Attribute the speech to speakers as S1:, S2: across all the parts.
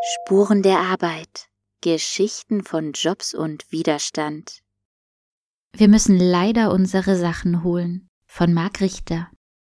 S1: Spuren der Arbeit. Geschichten von Jobs und Widerstand. Wir müssen leider unsere Sachen holen. Von Marc Richter.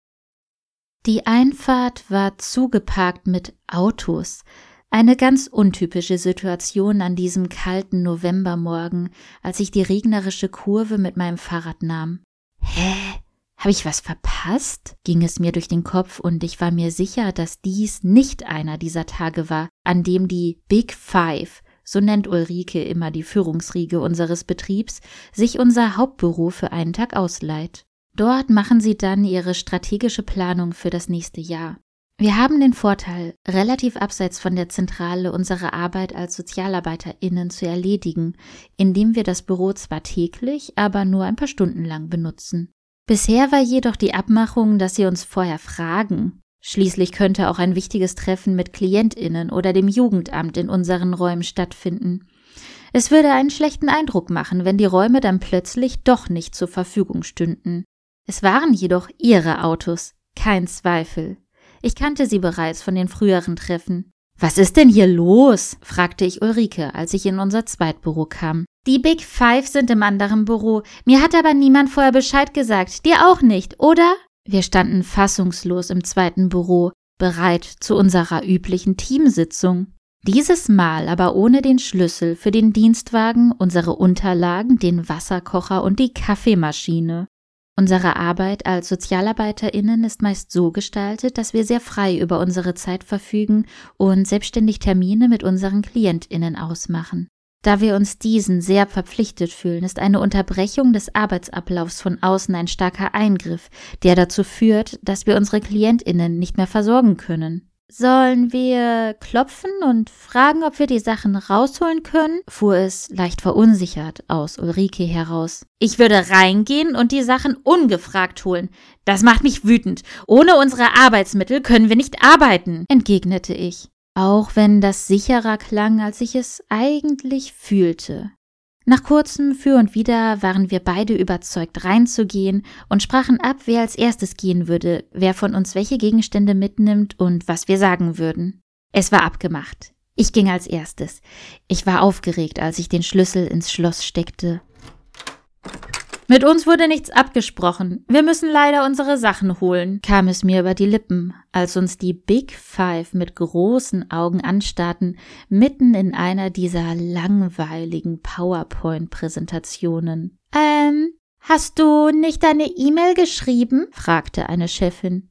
S1: Die Einfahrt war zugeparkt mit Autos. Eine ganz untypische Situation an diesem kalten Novembermorgen, als ich die regnerische Kurve mit meinem Fahrrad nahm. Hä? Habe ich was verpasst? Ging es mir durch den Kopf und ich war mir sicher, dass dies nicht einer dieser Tage war, an dem die Big Five, so nennt Ulrike immer die Führungsriege unseres Betriebs, sich unser Hauptbüro für einen Tag ausleiht. Dort machen sie dann ihre strategische Planung für das nächste Jahr. Wir haben den Vorteil, relativ abseits von der Zentrale unsere Arbeit als SozialarbeiterInnen zu erledigen, indem wir das Büro zwar täglich, aber nur ein paar Stunden lang benutzen. Bisher war jedoch die Abmachung, dass sie uns vorher fragen. Schließlich könnte auch ein wichtiges Treffen mit KlientInnen oder dem Jugendamt in unseren Räumen stattfinden. Es würde einen schlechten Eindruck machen, wenn die Räume dann plötzlich doch nicht zur Verfügung stünden. Es waren jedoch ihre Autos, kein Zweifel. Ich kannte sie bereits von den früheren Treffen. »Was ist denn hier los?« fragte ich Ulrike, als ich in unser Zweitbüro kam. »Die Big Five sind im anderen Büro. Mir hat aber niemand vorher Bescheid gesagt. Dir auch nicht, oder?« Wir standen fassungslos im zweiten Büro, bereit zu unserer üblichen Teamsitzung. Dieses Mal aber ohne den Schlüssel für den Dienstwagen, unsere Unterlagen, den Wasserkocher und die Kaffeemaschine. Unsere Arbeit als SozialarbeiterInnen ist meist so gestaltet, dass wir sehr frei über unsere Zeit verfügen und selbstständig Termine mit unseren KlientInnen ausmachen. Da wir uns diesen sehr verpflichtet fühlen, ist eine Unterbrechung des Arbeitsablaufs von außen ein starker Eingriff, der dazu führt, dass wir unsere KlientInnen nicht mehr versorgen können. »Sollen wir klopfen und fragen, ob wir die Sachen rausholen können?« fuhr es leicht verunsichert aus Ulrike heraus. »Ich würde reingehen und die Sachen ungefragt holen. Das macht mich wütend. Ohne unsere Arbeitsmittel können wir nicht arbeiten«, entgegnete ich. Auch wenn das sicherer klang, als ich es eigentlich fühlte. Nach kurzem Für und Wider waren wir beide überzeugt, reinzugehen und sprachen ab, wer als erstes gehen würde, wer von uns welche Gegenstände mitnimmt und was wir sagen würden. Es war abgemacht. Ich ging als erstes. Ich war aufgeregt, als ich den Schlüssel ins Schloss steckte. »Mit uns wurde nichts abgesprochen. Wir müssen leider unsere Sachen holen«, kam es mir über die Lippen, als uns die Big Five mit großen Augen anstarrten, mitten in einer dieser langweiligen PowerPoint-Präsentationen. Hast du nicht deine E-Mail geschrieben?« fragte eine Chefin.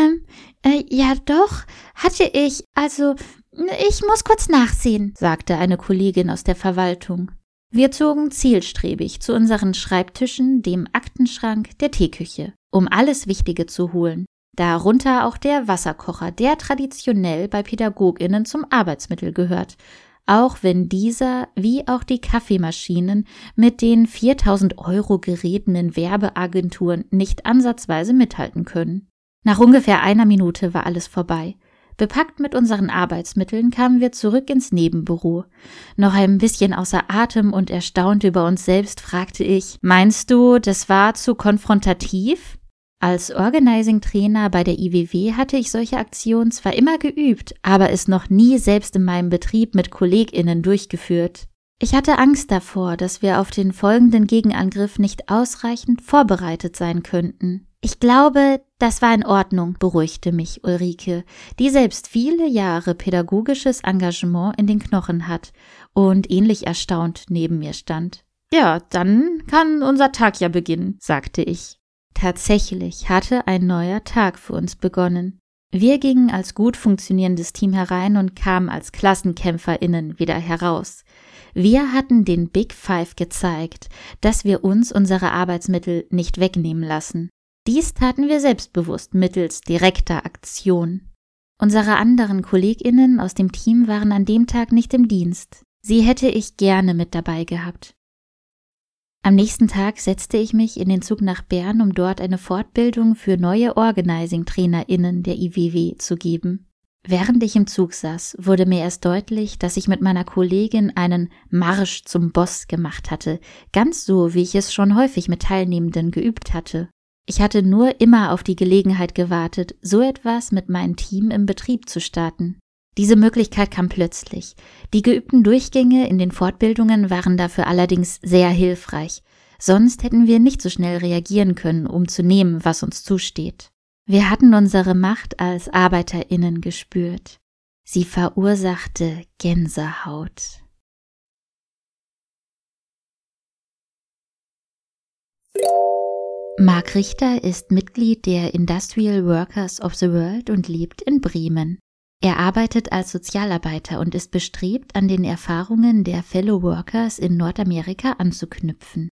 S1: Ja doch, hatte ich. Also, ich muss kurz nachsehen«, sagte eine Kollegin aus der Verwaltung. Wir zogen zielstrebig zu unseren Schreibtischen, dem Aktenschrank, der Teeküche, um alles Wichtige zu holen. Darunter auch der Wasserkocher, der traditionell bei PädagogInnen zum Arbeitsmittel gehört, auch wenn dieser, wie auch die Kaffeemaschinen, mit den 4.000 € gerätenen Werbeagenturen nicht ansatzweise mithalten können. Nach ungefähr einer Minute war alles vorbei. Bepackt mit unseren Arbeitsmitteln kamen wir zurück ins Nebenbüro. Noch ein bisschen außer Atem und erstaunt über uns selbst fragte ich, »Meinst du, das war zu konfrontativ?« Als Organizing-Trainer bei der IWW hatte ich solche Aktionen zwar immer geübt, aber es noch nie selbst in meinem Betrieb mit KollegInnen durchgeführt. Ich hatte Angst davor, dass wir auf den folgenden Gegenangriff nicht ausreichend vorbereitet sein könnten. »Ich glaube, das war in Ordnung«, beruhigte mich Ulrike, die selbst viele Jahre pädagogisches Engagement in den Knochen hat und ähnlich erstaunt neben mir stand. »Ja, dann kann unser Tag ja beginnen«, sagte ich. Tatsächlich hatte ein neuer Tag für uns begonnen. Wir gingen als gut funktionierendes Team herein und kamen als KlassenkämpferInnen wieder heraus. Wir hatten den Big Five gezeigt, dass wir uns unsere Arbeitsmittel nicht wegnehmen lassen. Dies taten wir selbstbewusst mittels direkter Aktion. Unsere anderen KollegInnen aus dem Team waren an dem Tag nicht im Dienst. Sie hätte ich gerne mit dabei gehabt. Am nächsten Tag setzte ich mich in den Zug nach Bern, um dort eine Fortbildung für neue Organizing-TrainerInnen der IWW zu geben. Während ich im Zug saß, wurde mir erst deutlich, dass ich mit meiner Kollegin einen Marsch zum Boss gemacht hatte, ganz so, wie ich es schon häufig mit Teilnehmenden geübt hatte. Ich hatte nur immer auf die Gelegenheit gewartet, so etwas mit meinem Team im Betrieb zu starten. Diese Möglichkeit kam plötzlich. Die geübten Durchgänge in den Fortbildungen waren dafür allerdings sehr hilfreich. Sonst hätten wir nicht so schnell reagieren können, um zu nehmen, was uns zusteht. Wir hatten unsere Macht als ArbeiterInnen gespürt. Sie verursachte Gänsehaut. Marc Richter ist Mitglied der Industrial Workers of the World und lebt in Bremen. Er arbeitet als Sozialarbeiter und ist bestrebt, an den Erfahrungen der Fellow Workers in Nordamerika anzuknüpfen.